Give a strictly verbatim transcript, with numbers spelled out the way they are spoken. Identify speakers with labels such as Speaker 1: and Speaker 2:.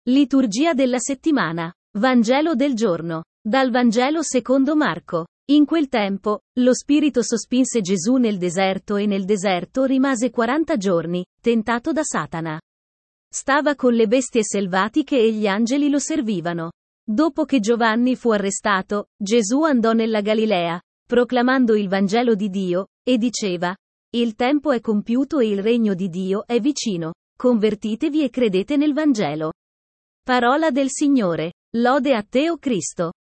Speaker 1: Liturgia della settimana. Vangelo del giorno. Dal Vangelo secondo Marco. In quel tempo, lo Spirito sospinse Gesù nel deserto e nel deserto rimase quaranta giorni, tentato da Satana. Stava con le bestie selvatiche e gli angeli lo servivano. Dopo che Giovanni fu arrestato, Gesù andò nella Galilea, proclamando il Vangelo di Dio, e diceva: Il tempo è compiuto e il regno di Dio è vicino. Convertitevi e credete nel Vangelo. Parola del Signore. Lode a te, o Cristo.